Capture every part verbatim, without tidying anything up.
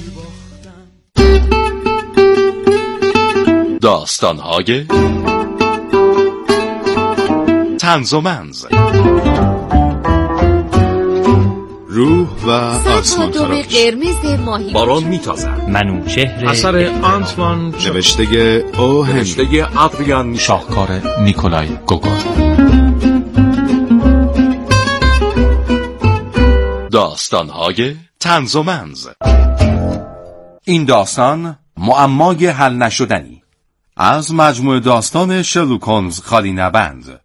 داستان‌های طنز و منز، روح و آسمان فراموش، قرمز ماهی، باران میتازد، منوچهر، اثر آنتوان، نوشته او هنری، نوشته آدریان، شاهکار نیکولای گوگل. داستان‌های طنز و منز. این داستان معمای حل نشدنی از مجموعه داستان شرلوک هولمز خالی نبند.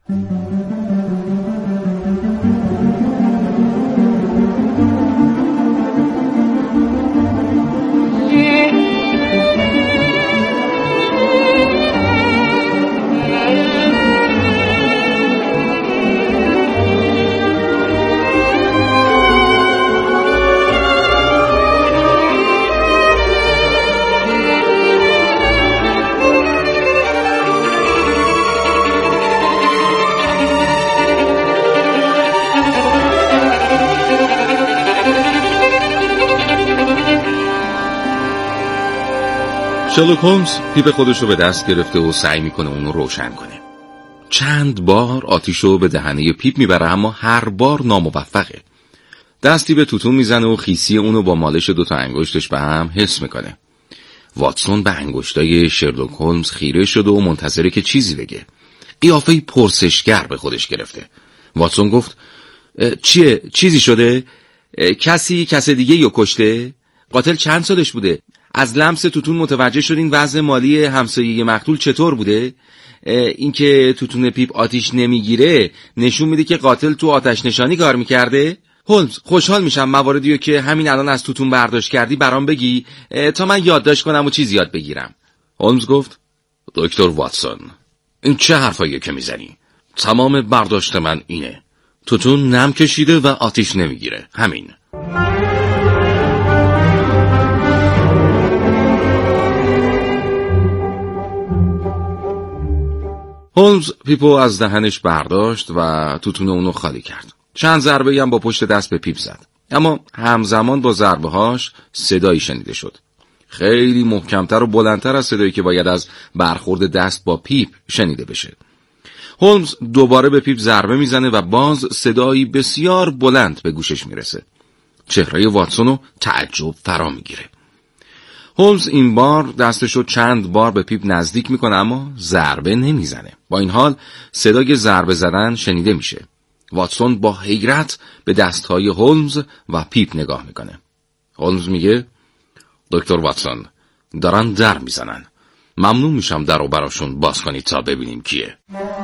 شرلوک هولمز پیپ خودش رو به دست گرفته و سعی میکنه اونو روشن کنه. چند بار آتیشو به دهنه پیپ میبره اما هر بار ناموفقه. دستی به توتون میزنه و خیسی اونو با مالش دوتا انگشتش به هم حس میکنه. واتسون به انگشتای شرلوک هولمز خیره شده و منتظره که چیزی بگه. قیافه پرسشگر به خودش گرفته. واتسون گفت چیه؟ چیزی شده؟ کسی کس دیگه یا کشته؟ قاتل چند سالش بوده؟ از لمس توتون متوجه شدین وضع مالی همسایه مقتول چطور بوده؟ اینکه توتون پیپ آتیش نمیگیره نشون میده که قاتل تو آتش نشانی کار میکرده؟ هولمز خوشحال میشم مواردیو که همین الان از توتون برداشت کردی برام بگی تا من یادداشت کنم و چیز یاد بگیرم. هولمز گفت دکتر واتسون این چه حرفاییه که میزنی؟ تمام برداشت من اینه، توتون نم کشیده و آتیش نمیگیره، همین. هولمز پیپو از دهنش برداشت و توتون اونو خالی کرد. چند ضربه هم با پشت دست به پیپ زد. اما همزمان با ضربه هاش صدایی شنیده شد. خیلی محکمتر و بلندتر از صدایی که باید از برخورد دست با پیپ شنیده بشه. هولمز دوباره به پیپ ضربه میزنه و باز صدایی بسیار بلند به گوشش میرسه. چهره واتسونو تعجب فرا میگیره. هولمز این بار دستشو چند بار به پیپ نزدیک میکنه اما ضربه نمیزنه. با این حال صدای ضربه زدن شنیده میشه. واتسون با حیرت به دستهای هولمز و پیپ نگاه میکنه. هولمز میگه دکتر واتسون دارن در میزنن، ممنون میشم در رو براشون باز کنید تا ببینیم کیه.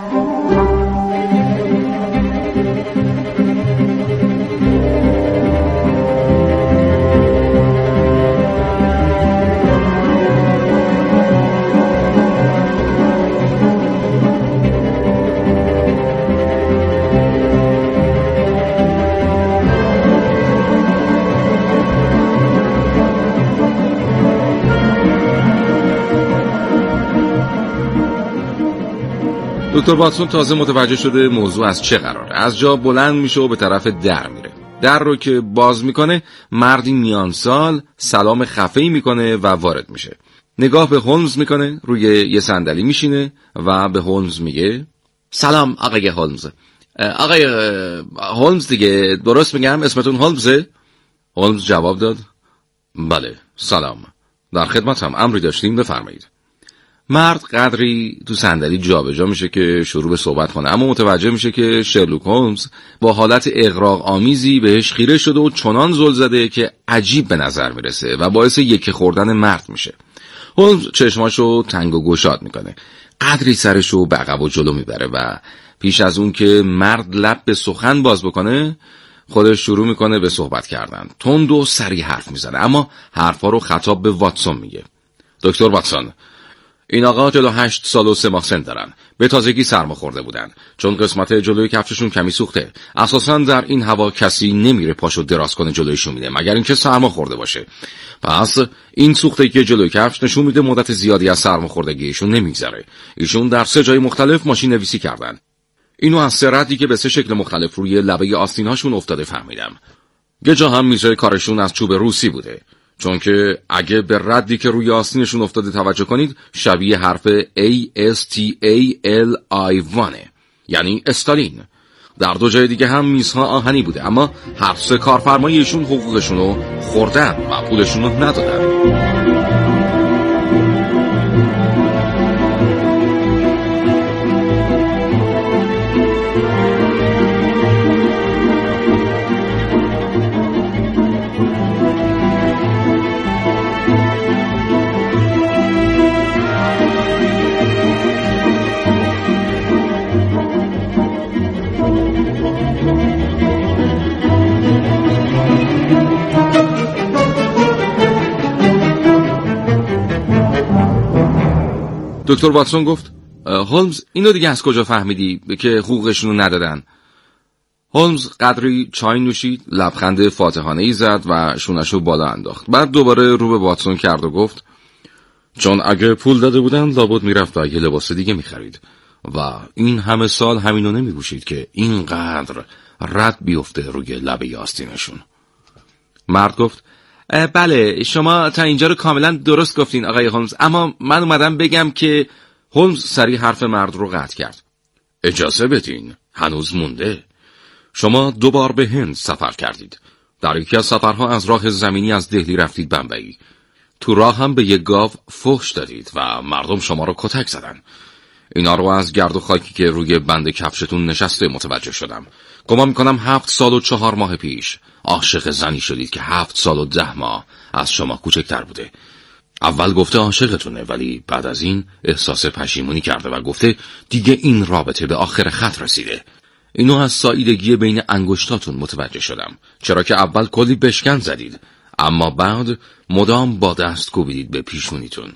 دکتر واتسون تازه متوجه شده موضوع از چه قراره. از جا بلند میشه و به طرف در میره. در رو که باز میکنه مردی میان سال سلام خفه‌ای میکنه و وارد میشه. نگاه به هولمز میکنه، روی یه صندلی میشینه و به هولمز میگه سلام آقای هولمز. آقای هولمز دیگه، درست میگم اسمتون هولمزه؟ هولمز جواب داد بله سلام، در خدمتم، امری داشتیم بفرمایید. مرد قدری تو صندلی جابجا میشه که شروع به صحبت کنه اما متوجه میشه که شرلوک هولمز با حالت اغراق آمیزی بهش خیره شده و چنان زل زده که عجیب به نظر میرسه و باعث یکی خوردن مرد میشه. هولمز چشماشو تنگ و گشاد میکنه، قدری سرشو به عقب و جلو میبره و پیش از اون که مرد لب به سخن باز بکنه خودش شروع میکنه به صحبت کردن. تند و سریع حرف میزنه اما حرفا رو خطاب به واتسون میگه. دکتر واتسون این آقا چهل و هشت سال و سه ماه سن دارن. به تازگی سرما خورده بودن چون قسمت جلوی کفششون کمی سوخته. اساساً در این هوا کسی نمیره پاشو دراز کنه جلوی شومینه مگر اینکه سرما خورده باشه. پس این سوختگی که جلوی کفش نشون میده مدت زیادی از سرما خوردگیشون نمیگذره. ایشون در سه جای مختلف ماشین نویسی کردن. اینو از سه ردی که به سه شکل مختلف روی لبه آستینهاشون افتاده فهمیدم. یه جا هم میزه کارشون از چوب روسی بوده. چون که اگه به ردی که روی آستینشون افتاده توجه کنید شبیه حرف A S T A L I وانه، یعنی استالین. در دو جای دیگه هم میزها آهنی بوده، اما هر سه کارفرمایشون حقوقشون رو خوردن و پولشون رو ندادن. دکتر واتسون گفت هولمز اینو دیگه از کجا فهمیدی که حقوقشونو ندادن؟ هولمز قدری چای نوشید، لبخند فاتحانه‌ای زد و شونشو بالا انداخت. بعد دوباره رو به واتسون کرد و گفت چون اگه پول داده بودن لابد میرفت و یه لباس دیگه میخرید و این همه سال همینو نمیگوشید که اینقدر رد بیفته روی لبه آستینشون. مرد گفت بله شما تا اینجا رو کاملا درست گفتین آقای هولمز، اما من اومدم بگم که هولمز سریع حرف مرد رو قطع کرد. اجازه بدین، هنوز مونده. شما دو بار به هند سفر کردید. در یکی از سفرها از راه زمینی از دهلی رفتید بمبئی. تو راه هم به یک گاو فحش دادید و مردم شما رو کتک زدن. اینا رو از گرد و خاکی که روی بند کفشتون نشسته متوجه شدم. گمان میکنم هفت سال و چهار ماه پیش عاشق زنی شدید که هفت سال و ده ماه از شما کوچکتر بوده. اول گفته عاشقتونه، ولی بعد از این احساس پشیمونی کرده و گفته دیگه این رابطه به آخر خط رسیده. اینو از ساییدگی بین انگشتاتون متوجه شدم، چرا که اول کلی بشکن زدید اما بعد مدام با دست کوبیدید به پیشونیتون.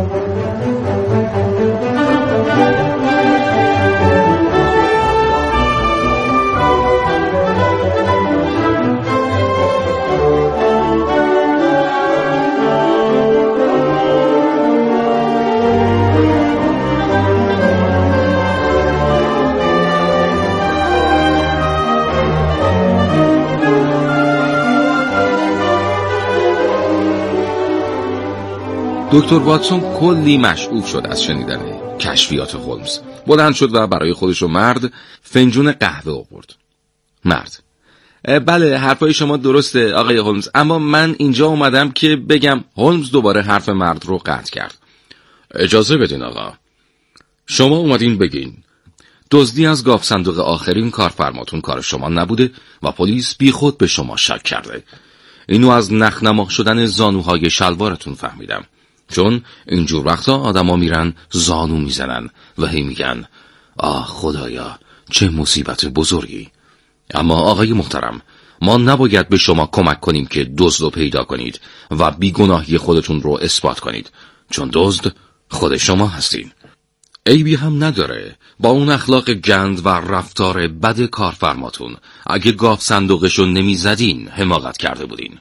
دکتر واتسون کلی مشعوف شد از شنیدن کشفیات هولمز. بلند شد و برای خودش و مرد فنجون قهوه آورد. مرد: بله حرفای شما درسته آقای هولمز، اما من اینجا اومدم که بگم. هولمز دوباره حرف مرد رو قطع کرد. اجازه بدین آقا، شما اومدین بگین دزدی از گاف صندوق آخرین کارفرماتون کار شما نبوده و پلیس بی خود به شما شک کرده. اینو از نخنما شدن زانوهای شلوارتون فهمیدم، چون اینجور وقتا آدما میرن زانو میزنن و هی میگن آه خدایا چه مصیبت بزرگی. اما آقای محترم، ما نباید به شما کمک کنیم که دزد رو پیدا کنید و بیگناهی خودتون رو اثبات کنید، چون دزد خود شما هستین. عیبی هم نداره با اون اخلاق گند و رفتار بد کارفرماتون اگه گاف صندوقشو نمیزدین حماقت کرده بودین.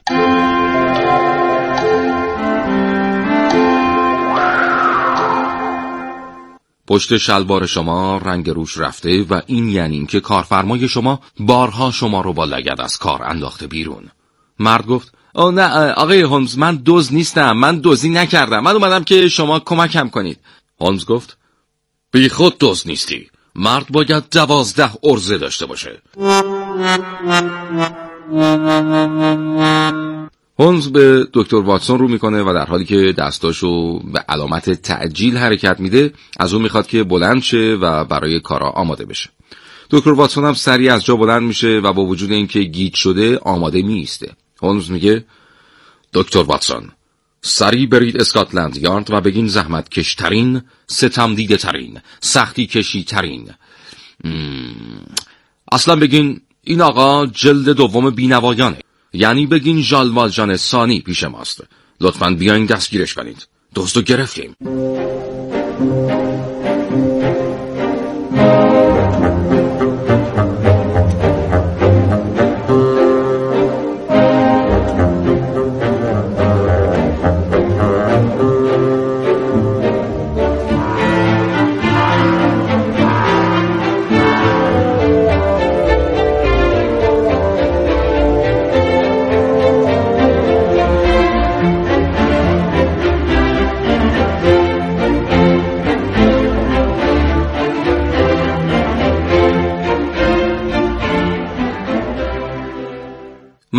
پشت شلوار شما رنگ روش رفته و این یعنی که کارفرمای شما بارها شما رو با لگد از کار انداخته بیرون. مرد گفت آه نه آقای هولمز، من دزد نیستم، من دزدی نکردم، من اومدم که شما کمکم کنید. هولمز گفت بی خود دزد نیستی، مرد باید دوازده عرضه داشته باشه. هولمز به دکتر واتسون رو میکنه و در حالی که دستاشو به علامت تعجیل حرکت میده از اون میخواد که بلند شه و برای کارا آماده بشه. دکتر واتسون هم سریع از جا بلند میشه و با وجود اینکه گیج شده آماده میسته. هولمز میگه دکتر واتسون سریع برید اسکاتلند یارد و بگین زحمت کشترین، ستم دیده ترین، سختی کشی ترین اصلا بگین این آقا جلد دوم بینوایانه، یعنی بگین ژال والژان ثانی پیش ماست، لطفاً بیاین دستگیرش کنید، دزدو گرفتیم.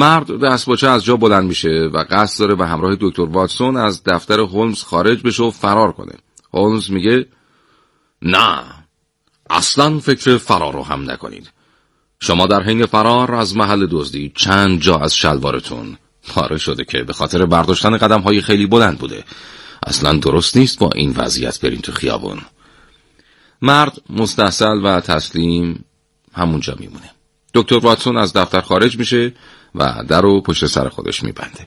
مرد دستپاچه از جا بلند میشه و قصد داره به همراه دکتر واتسون از دفتر هولمز خارج بشه و فرار کنه. هولمز میگه نه، اصلا فکر فرار رو هم نکنید. شما در حین فرار از محل دزدی چند جا از شلوارتون پاره شده که به خاطر برداشتن قدم‌های خیلی بلند بوده. اصلا درست نیست با این وضعیت برین تو خیابون. مرد مستحصل و تسلیم همونجا میمونه. دکتر واتسون از دفتر خارج میشه و در رو پشت سر خودش میبنده.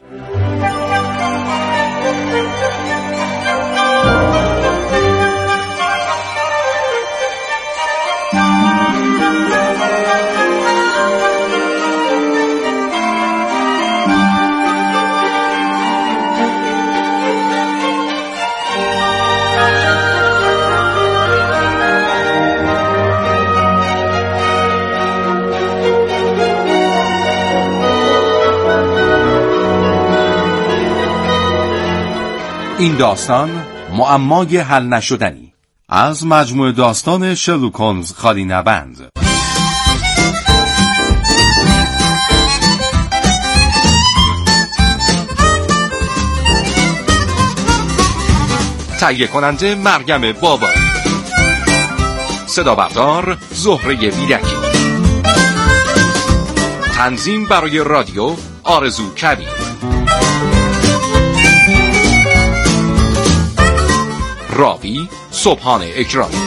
این داستان معمای حل نشدنی از مجموعه داستان شرلوک هولمز خالی نبند. تهیه کننده مریم بابایی، صدا بردار زهره بیدکی، تنظیم برای رادیو آرزو کبیر، راوی صبحان اکرامی.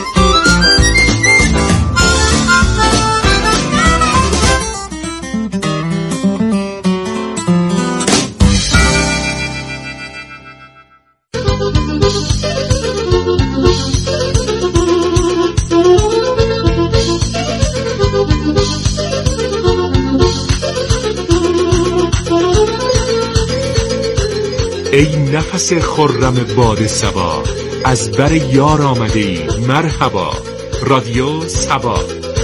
ای نفس خرم باد صبا، از بر یار آمده ای مرحبا. رادیو صبا.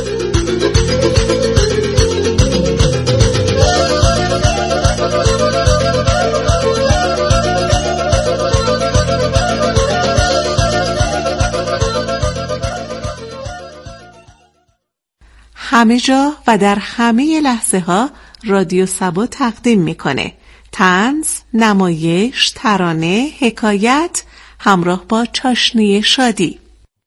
همه جا و در همه لحظه ها رادیو صبا تقدیم میکنه طنز، نمایش، ترانه، حکایت همراه با چاشنی شادی.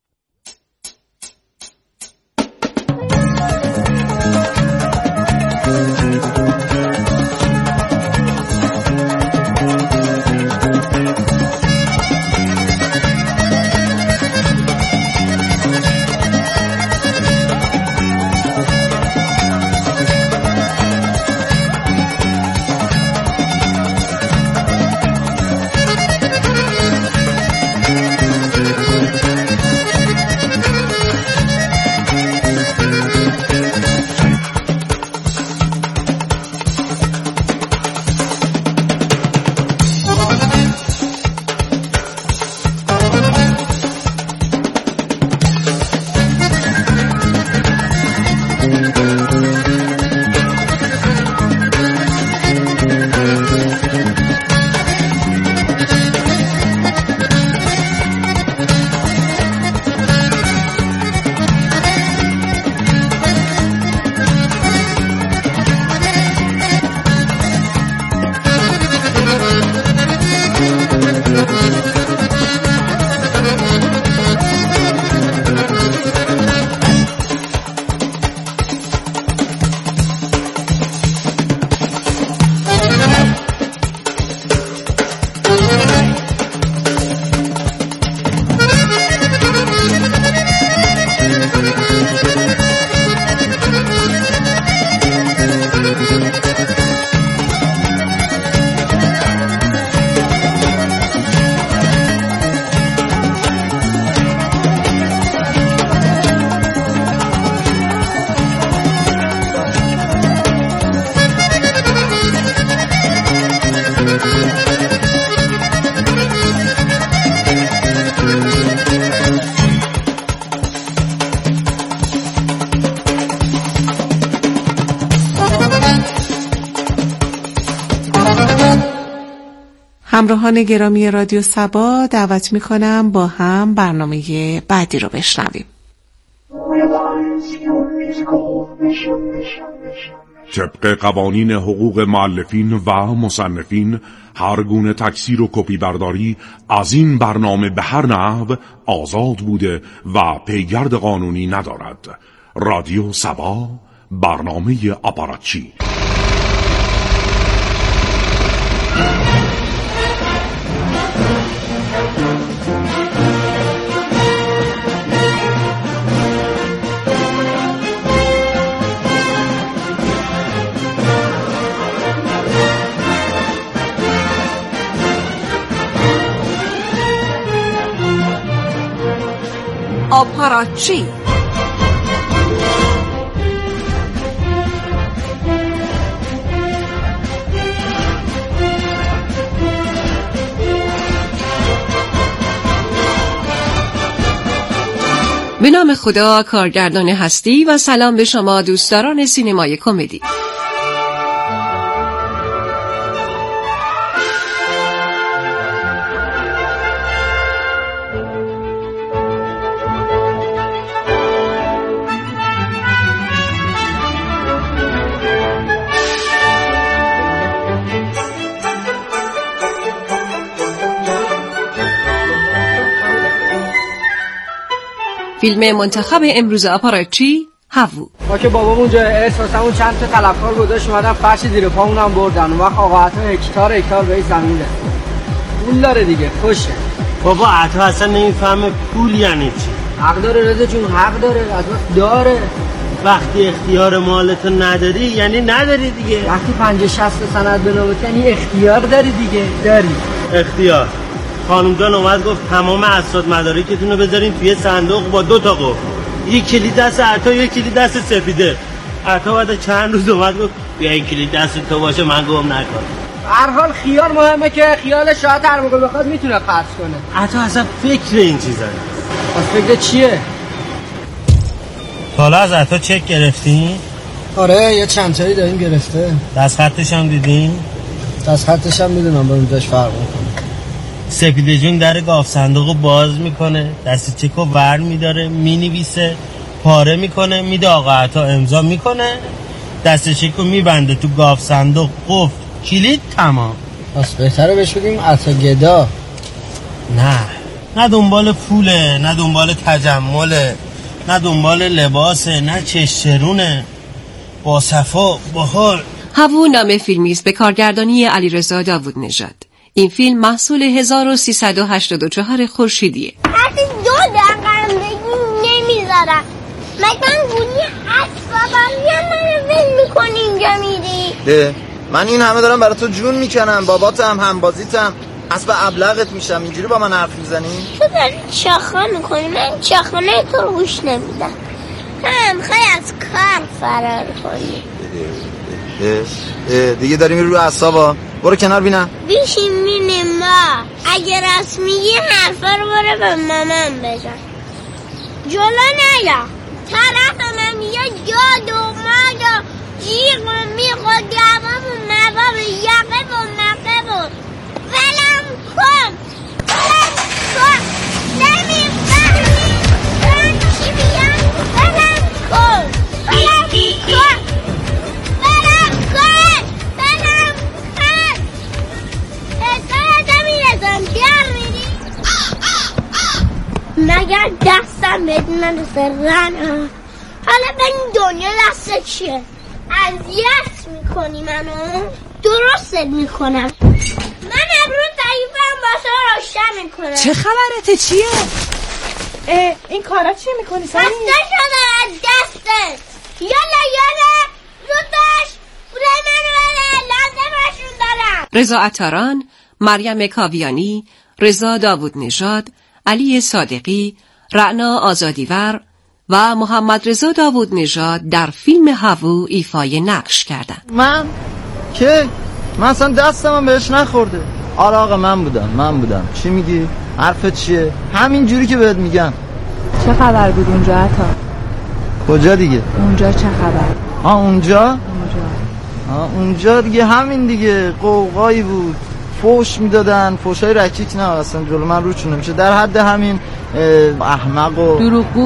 همراهان گرامی رادیو صبا، دعوت میکنم با هم برنامه بعدی رو بشنویم. طبق قوانین حقوق مؤلفین و مصنفین هر گونه تکثیر و کپی برداری از این برنامه به هر نحو آزاد بوده و پیگرد قانونی ندارد. رادیو سبا، برنامه آپاراتچی. آپاراتچی. به نام خدا، کارگردان هستی و سلام به شما دوستداران سینمای کمدی. فیلم منتخب امروز آپاراتچی، هوو. ما که بابامون جای ارث واسمون چند تا طلبکار گذاشت اومدن فرش زیر پامونم بردن. اون وقت آقا عطا هکتار هکتار به زمین داد. پول داره دیگه، خوشه. بابا عطا اصلا نمیفهمه پول یعنی چی. حق داره رضا جون، حق داره، از وقت داره. وقتی اختیار مالتو نداری یعنی نداری دیگه. وقتی پنجاه شصت سند بنابت یعنی اختیار داری دیگه. داری اختیار. خانمجان اومد گفت تمام اسناد مدارکتون رو بذارین توی صندوق با دو تا قفل. یک کلید دست عطا، یک کلید دست سپیده. عطا بعد چند روز اومد گفت بیا این کلید دست تو باشه من گم نکنم. هر حال خیال مهمه که خیال شاید هر موقع بخواد میتونه خرج کنه. عطا اصلا فکر این چیزا نیست. پس فکر چیه؟ حالا از عطا چک گرفتین؟ آره یه چند تایی داریم گرفته. دست خطش هم دیدین؟ دست خطش هم میدونم، با اونجاش فرق میکنه. سپیده جون در گاف صندوقو باز میکنه، دست چکو ور میداره، مینویسه، پاره میکنه، میده آقا عطا امضا میکنه، دست چکو میبنده تو گاف صندوق، قفل، کلید، تمام. پس بهتره بهش بگیم عطا گدا. نه نه دنبال پوله، نه دنبال تجمله، نه دنبال لباسه، نه چشترونه، با صفا، با حال. هوو نام فیلمی است به کارگردانی علیرضا داوود نژاد. این فیلم محصول هزار و سیصد و هشتاد و چهار خورشیدیه. حتی دو دقیقه بگیم نمیذارم. مگه گونی عصبانی هم منو ول میکنی اینجا میری؟ من این همه دارم برای تو جون میکنم، باباتم، همبازیتم، اسب ابلغت میشم، اینجوری با من حرف میزنی؟ تو داری چاخا میکنی، من چاخانه تو رو گوش نمیدم. هم خواهی از کار فرار کنی. دیگه داری میری رو اعصابا. برو کنار بینم. بیشیم مینه ما. اگه راست میگی حرفا رو برو به مامان بزن. جلو نیا. طرف من میگه جاد و ماد و جیغ و میغ و دوام و موام و یقه و مقه و ولم کن. ولم کن. نمیفهمی من چی میگم. ولم کن. ولم کن. مگر دستم بدونن سرن. حالا به این دنیا دست چیه؟ اذیت میکنی منو؟ درستت میکنم. من امروز ضعیفم واسه روشن میکنم. چه خبرته چیه؟ اه این کارا چیه میکنی سانی؟ خسته شدم از دستت. یالا یالا زود باش پولای منو بده، لازمشون دارم. رضا عطاران، مریم کاویانی، رضا داوود نژاد، علی صادقی، رعنا آزادیور و محمد رضا داوود نژاد در فیلم هوو ایفای نقش کردند. من که من اصلا دستم بهش نخورده. آره آقا من بودم من بودم چی میگی؟ حرفت چیه؟ همین جوری که بهت میگم. چه خبر بود اونجا عطا؟ کجا دیگه؟ اونجا چه خبر؟ ها اونجا؟ اونجا ها اونجا دیگه همین دیگه، قوقایی بود، فوش میدادن، فوشای رکیک نه اصلا جلو من روشون نمیشه، در حد همین احمق و دروغگو.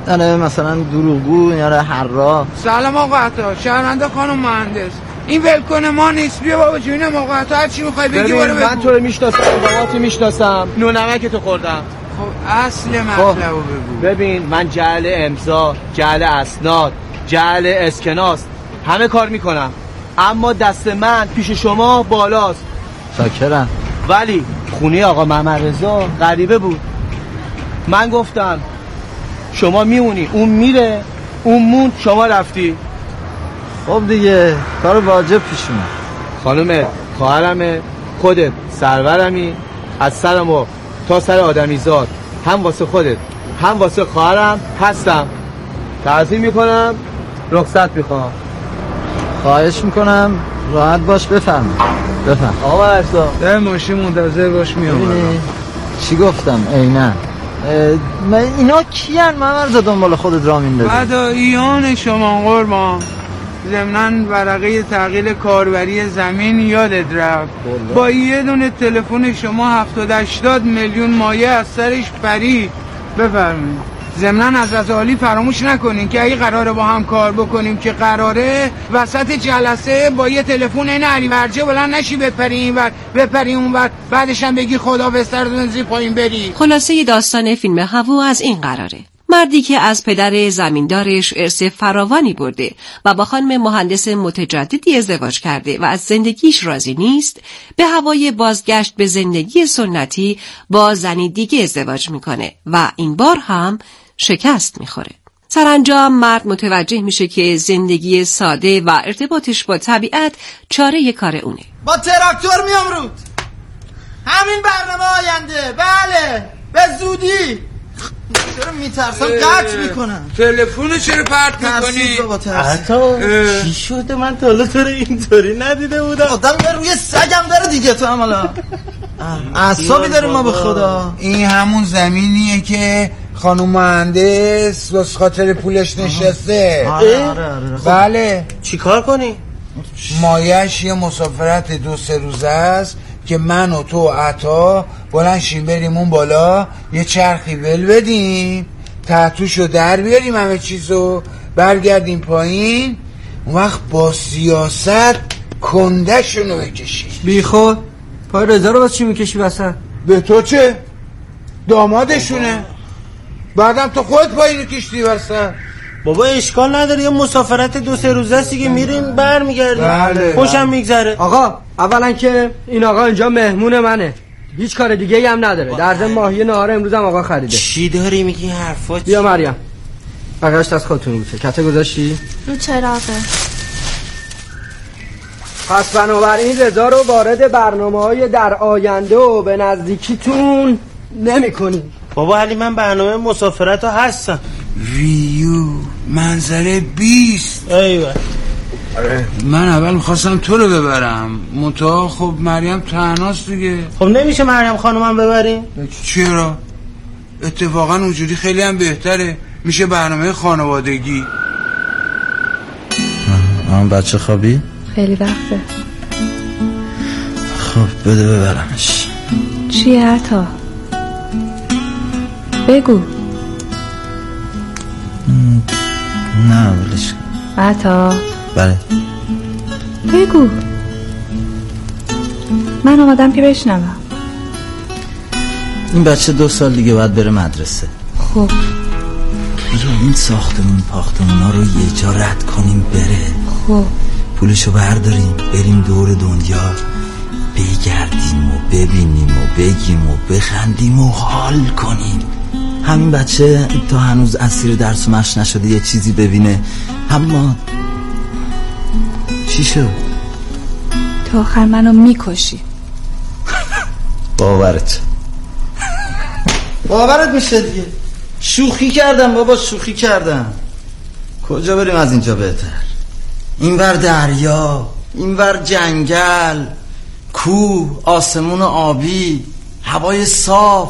یعنی مثلا دروغگو یا حرا. سلام آقا عطا، شهرنده خانم مهندس. این ولکن ما نیست. بیا بابا جونم آقا عطا، هر چی میخوای بگی برو بگو. من تو رو میشناسم، باباتو میشناسم، نونمک تو خوردم. خب اصل مطلبو بگو. ببین من جعل امضا، جعل اسناد، جعل اسکناس همه کار میکنم، اما دست من پیش شما بالاست. شاکرم. ولی خونه آقا محمد رضا غریبه بود. من گفتم شما میمونی، اون میره، اون موند، شما رفتی. خب دیگه کار واجب پیش اومد. خانم خواهرمه، خودت سرورمی، از سرم و تا سر آدمیزاد، هم واسه خودت هم واسه خواهرم هستم. تعظیم میکنم، رخصت میخوام. خواهش میکنم راحت باش. بفهم بفهم آقا ارسا در ماشین منتظر باش میام. چی گفتم عینا؟ اینا کیان محمد دنبال خودت را میندازی؟ فداییان شما قربان. ضمناً ورقه تحویل کاربری زمین یادت رفت. با یه دونه تلفن شما هفتاد هشتاد میلیون مایه از سرش پرید. بفرمایید. ضمناً از عالی فراموش نکنین که اگه قراره با هم کار بکنیم که قراره وسط جلسه با یه تلفن این علی ورجه بلند نشی بپری این ور بپری اون ور، بعدش هم بگی خدا بستر زیر پایین بری. خلاصه داستان فیلم هوا از این قراره: مردی که از پدر زمیندارش ارث فراوانی برده و با خانم مهندس متجددی ازدواج کرده و از زندگیش راضی نیست، به هوای بازگشت به زندگی سنتی با زنی دیگه ازدواج میکنه و این بار هم شکست میخوره. سرانجام مرد متوجه میشه که زندگی ساده و ارتباطش با طبیعت چاره کار اونه. با تراکتور میام رود. همین برنامه آینده. بله به زودی. چرا میترسم قطع میکنم؟ تلفن چرا پرت میکنی؟ حتی چی شده؟ من تا حالا تو رو اینطوری ندیده بودم. آدم یه روی سگم داره دیگه. تو هم حالا اعصابی داریم ما به خدا. این همون زمینیه که خانم مهندس واسه خاطر پولش نشسته. آره آره آره. بله. چی کار کنی؟ مایش یه مسافرت دو سه روزه است که من و تو و عطا بلند شیم بریم اون بالا، یه چرخی ول بدیم، تحتوشو در بیاریم، همه چیزو برگردیم پایین، اون وقت با سیاست کندشونو بکشیم. بی خود پای رضا رو باز چی میکشی وسط؟ به تو چه؟ دامادشونه. بعدم تو خود پایینو کشتی وسط. بابا اشکال نداره، یه مسافرت دو سه روزه است دیگه، میریم برمیگردیم. بله خوشم میگذره. آقا اولا که این آقا اینجا مهمون منه، هیچ کار دیگه ای هم نداره. در ضمن ماهی نهار امروز هم آقا خریده. چی داری میگی حرفا؟ بیا مریم بقیه‌اش از خودتون بوده. کته گذاشتی؟ رو چراغه. پس بنابراین رضا رو وارد برنامه‌های در آینده و به نزدیکیتون نمی‌کنی. بابا علی من برنامه مسافرت ها هستم. ویو منظره بیست. ایوه. من اول میخواستم تو رو ببرم، منتها خب مریم تنهاست دیگه. خب نمیشه مریم خانومم ببریم؟ چرا؟ اتفاقا اونجوری خیلی هم بهتره، میشه برنامه خانوادگی. آن بچه خوابی؟ خیلی وقته. خب بده ببرمش. چیه عطا؟ بگو. نه ولش. عطا بله بگو. من آمدم که بشنوم. این بچه دو سال دیگه باید بره مدرسه. خب بیا این ساختمون پاختمونا رو یه جا رد کنیم بره. خب پولشو برداریم بریم دور دنیا، بگردیم و ببینیم و بگیم و بخندیم و حال کنیم. همین بچه تا هنوز اسیر درس و مشق نشده یه چیزی ببینه. اما چی شد؟ تا آخر منو میکشی. باورت باورت میشه دیگه. شوخی کردم بابا، شوخی کردم. کجا بریم از اینجا بهتر؟ اینور دریا، اینور جنگل، کوه، آسمون آبی، هوای صاف،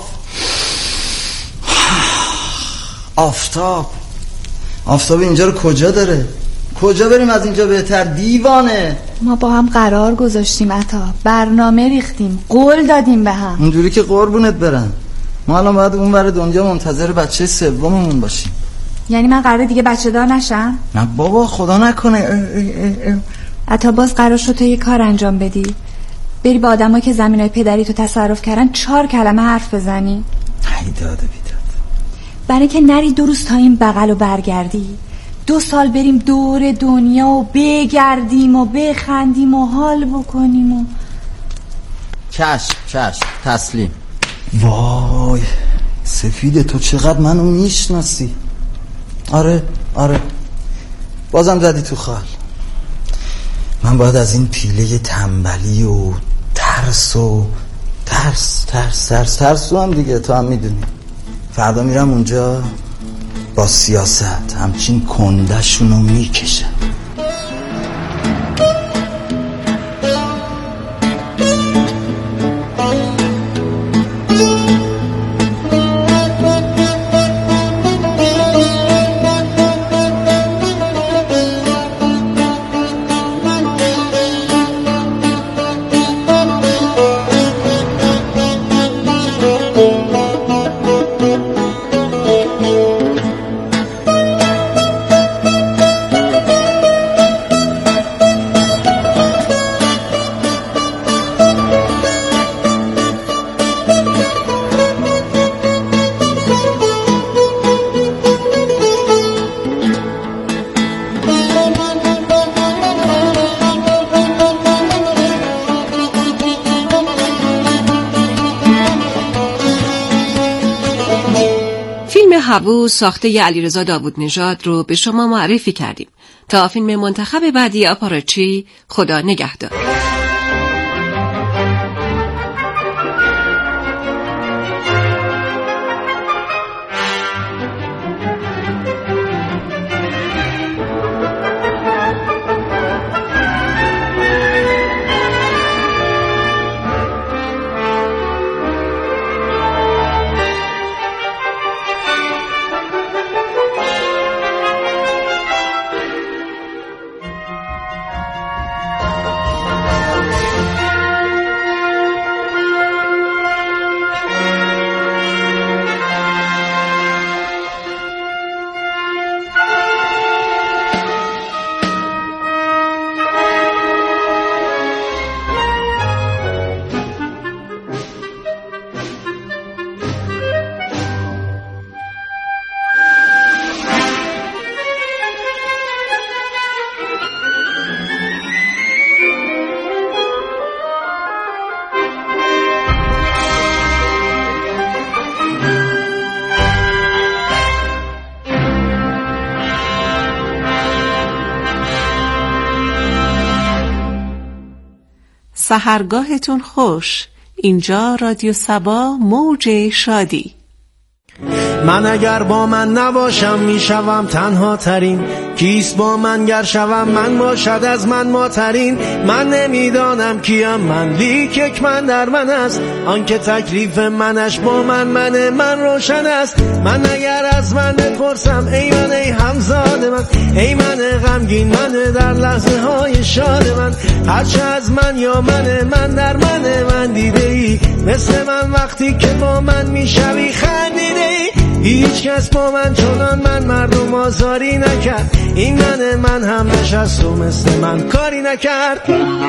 آفتاب. آفتاب اینجا رو کجا داره؟ کجا بریم از اینجا بهتر دیوانه؟ ما با هم قرار گذاشتیم عطا، برنامه ریختیم، قول دادیم به هم. اونجوری که قربونت برم. ما الان باید اون ور دنیا منتظر بچه سوممون باشیم. یعنی من قراره دیگه بچه دار نشم؟ نه بابا خدا نکنه. حتی باز قرار شد تو یه کار انجام بدی، بری با آدم ها که زمینای پدری تو تصرف کردن چهار کلمه حرف بزنی. ای داده بیداد. برای که نری دو روز تا این بغل و برگردی، دو سال بریم دور دنیا و بگردیم و بخندیم و حال بکنیم و چشم چشم تسلیم. وای سفیده تو چقدر منو میشناسی. آره آره بازم زدی تو خال. من باید از این پیله تنبلی و ترس و ترس ترس ترس ترس هم دیگه تو هم میدونی. فردا میرم اونجا با سیاست همچین کندشونو میکشم. هوو ساخته علیرضا داوود نژاد رو به شما معرفی کردیم. تا فیلم منتخب بعدی آپاراچی، خدا نگهدار. سحرگاهتون خوش. اینجا رادیو صبا، موج شادی. من اگر با من نباشم میشوم تنها ترین، کیست با من گر شوم من باشد از من ما ترین. من نمیدانم کیم من، لیک یک من در من است، آنکه تکلیف منش با من من من روشن است. من اگر از من بپرسم ای من ای همزاد من، ای من غمگین من در لحظه های شاد من، هرچه از من یا من من در من من دیده ای، مثل من وقتی که با من میشوی خندیده ای. هیچ کس با من چنان من مردم آزاری نکرد، این من من هم نشست و مثل من کاری نکرد.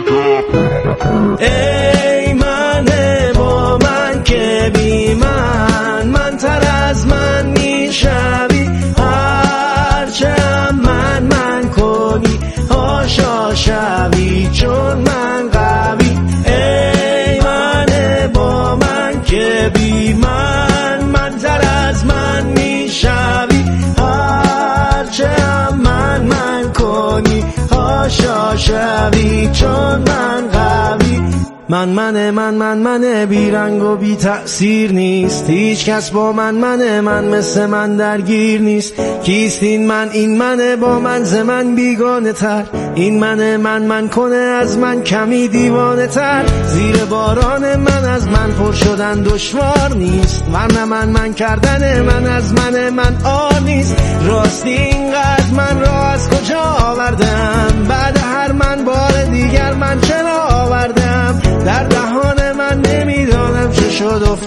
ای من با من که بی من من تر از من میشوی، هرچه هم من من کنی هاشا شوی چون من قوی. ای من با من که بی من من تر از من میشوی، هرچه هم من من کنی هاشا شوی چون من قوی. من من من من من بی رنگ و بی تأثیر نیست، هیچ کس با من من من مثل من درگیر نیست. کیست این من؟ این من با من ز من بیگانه تر، این من من من کنه از من کمی دیوانه تر. زیر باران من از من پر شدن دشوار نیست، ورنه من من کردن من از من من آر نیست. راستی اینقدر من را از کجا آوردم، بعد هر من بار دیگر من چرا آوردم، در دهان من نمیدانم چه شد.